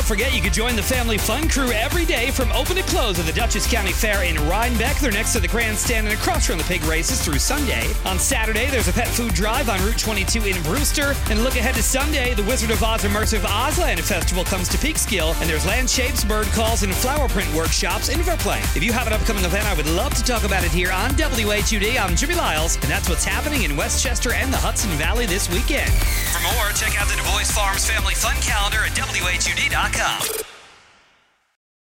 don't forget, you can join the Family Fun Crew every day from open to close at the Dutchess County Fair in Rhinebeck. They're next to the grandstand and across from the pig races through Sunday. On Saturday, there's a pet food drive on Route 22 in Brewster. And look ahead to Sunday, the Wizard of Oz Immersive Ozland Festival comes to Peekskill, and there's land shapes, bird calls, and flower print workshops in Verplay. If you have an upcoming event, I would love to talk about it here on WHUD. I'm Jimmy Lyles, and that's what's happening in Westchester and the Hudson Valley this weekend. For more, check out the Du Bois Farms Family Fun Calendar at WHUD.com.